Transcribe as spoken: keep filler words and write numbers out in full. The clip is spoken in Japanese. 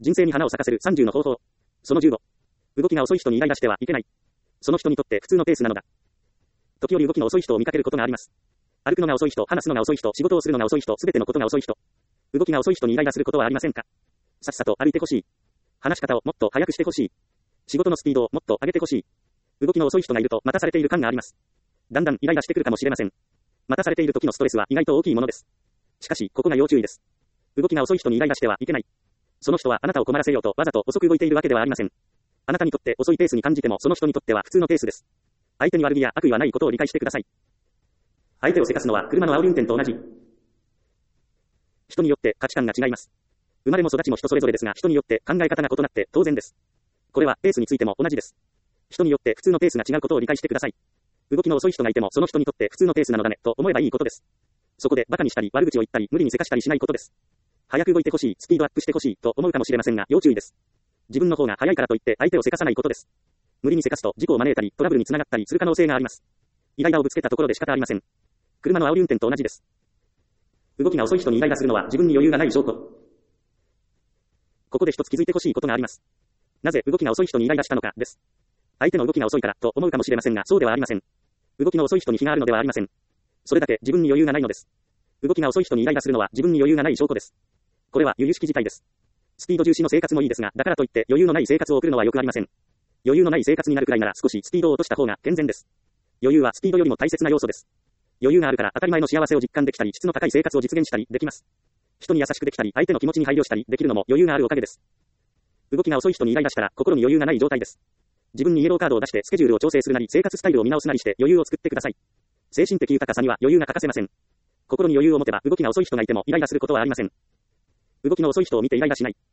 人生に花を咲かせるさんじゅうの方法。そのじゅうご。動きが遅い人にイライラしてはいけない。その人にとって普通のペースなのだ。時折動きの遅い人を見かけることがあります。歩くのが遅い人、話すのが遅い人、仕事をするのが遅い人、すべてのことが遅い人。動きが遅い人にイライラすることはありませんか？さっさと歩いてほしい。話し方をもっと早くしてほしい。仕事のスピードをもっと上げてほしい。動きの遅い人がいると待たされている感があります。だんだんイライラしてくるかもしれません。待たされている時のストレスは意外と大きいものです。しかし、ここが要注意です。動きが遅い人にイライラしてはいけない。その人はあなたを困らせようとわざと遅く動いているわけではありません。あなたにとって遅いペースに感じてもその人にとっては普通のペースです。相手に悪気や悪意はないことを理解してください。相手をせかすのは車の煽り運転と同じ。人によって価値観が違います。生まれも育ちも人それぞれですが、人によって考え方が異なって当然です。これはペースについても同じです。人によって普通のペースが違うことを理解してください。動きの遅い人がいてもその人にとって普通のペースなのだねと思えばいいことです。そこでバカにしたり悪口を言ったり無理にせかしたりしないことです。早く動いてほしい、スピードアップしてほしいと思うかもしれませんが要注意です。自分の方が早いからといって相手をせかさないことです。無理にせかすと事故を招いたりトラブルにつながったりする可能性があります。イライラをぶつけたところで仕方ありません。車の煽り運転と同じです。動きが遅い人にイライラするのは自分に余裕がない証拠。ここで一つ気づいてほしいことがあります。なぜ動きが遅い人にイライラしたのかです。相手の動きが遅いからと思うかもしれませんが、そうではありません。動きの遅い人に非があるのではありません。それだけ自分に余裕がないのです。動きが遅い人にイライラするのは自分に余裕がない証拠です。これは由々しき事態です。スピード重視の生活もいいですが、だからといって余裕のない生活を送るのはよくありません。余裕のない生活になるくらいなら少しスピードを落とした方が健全です。余裕はスピードよりも大切な要素です。余裕があるから当たり前の幸せを実感できたり、質の高い生活を実現したりできます。人に優しくできたり、相手の気持ちに配慮したりできるのも余裕があるおかげです。動きが遅い人にイライラしたら心に余裕がない状態です。自分にイエローカードを出してスケジュールを調整するなり、生活スタイルを見直すなりして余裕を作ってください。精神的豊かさには余裕が欠かせません。心に余裕を持てば動きが遅い人がいてもイライラすることはありません。動きの遅い人を見てイライラしない。